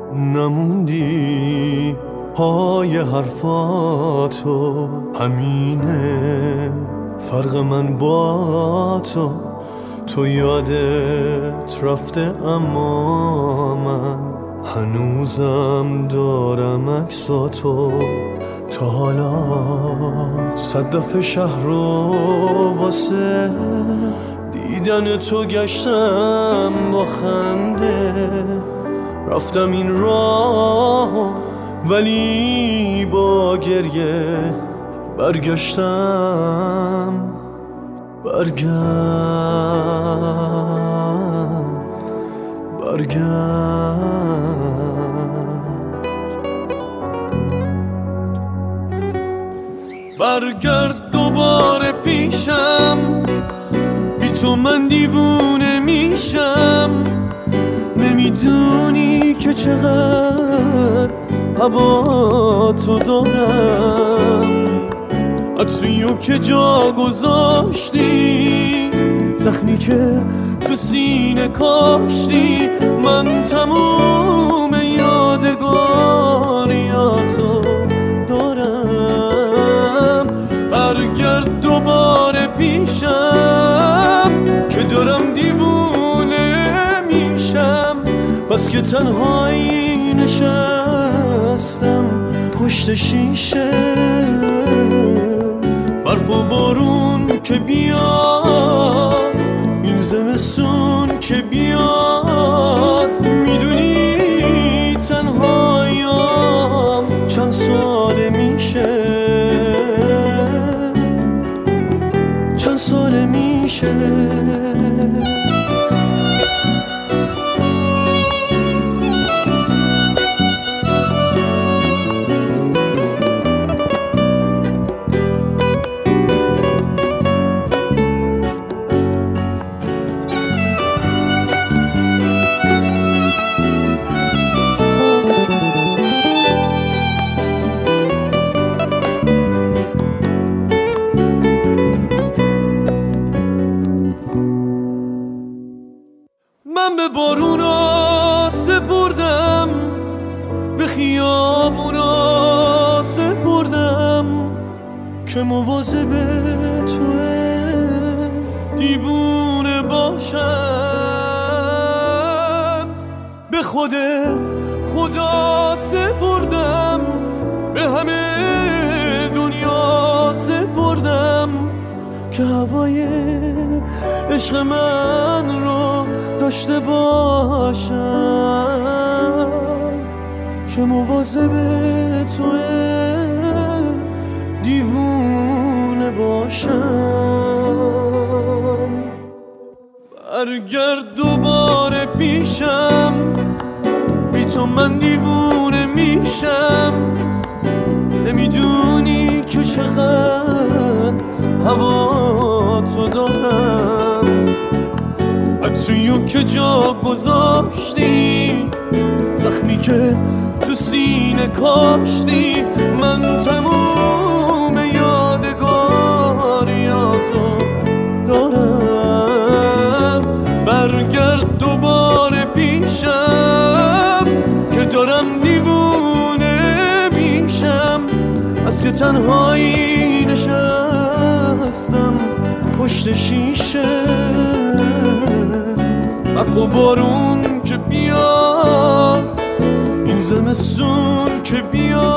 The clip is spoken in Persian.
نموندی پای حرفاتو، همینه فرق من با تو یادت رفته اما من هنوزم دارم عکساتو. تا حالا 100 دفعه شهر رو واسه دیدن تو گشتم با خنده، رفتم این راه ولی با گریه برگشتم. برگرد دوباره پیشم، بی تو من دیوونه میشم. نمیدونی که چقدر هوا تو دارم، عطریو که جا گذاشتی، زخمی که تو سینه کاشتی. من تموم یادگاریاتو دارم. برگرد دوباره پیشم که دارم دیوونه میشم. بس که تنهایی نشستم پشت شیشه، برف و بارون که بیاد، این زمستون که بیاد. میدونی تنهاییام چند ساله میشه، چند ساله میشه. من به بارونا سپردم، به خیابونا سپردم، که مواظب توه دیوونه باشم. به خود خدا سپردم، به همه دنیا سپردم، که هوای عشق من رو داشته باشم، که مواظب توه دیوونه باشم. برگرد دوباره پیشم، بی تو من دیوونه میشم. نمیدونی که چقدر هوا تو دارم، عطریو که جا گذاشتی، زخمی که تو سینه کاشتی. من تموم یادگاریاتو دارم. برگرد دوباره پیشم که دارم دیوونه میشم. از که تنهایی نشستم پشت شیشه، برف و بارون که بیاد، این زمستون که بیاد.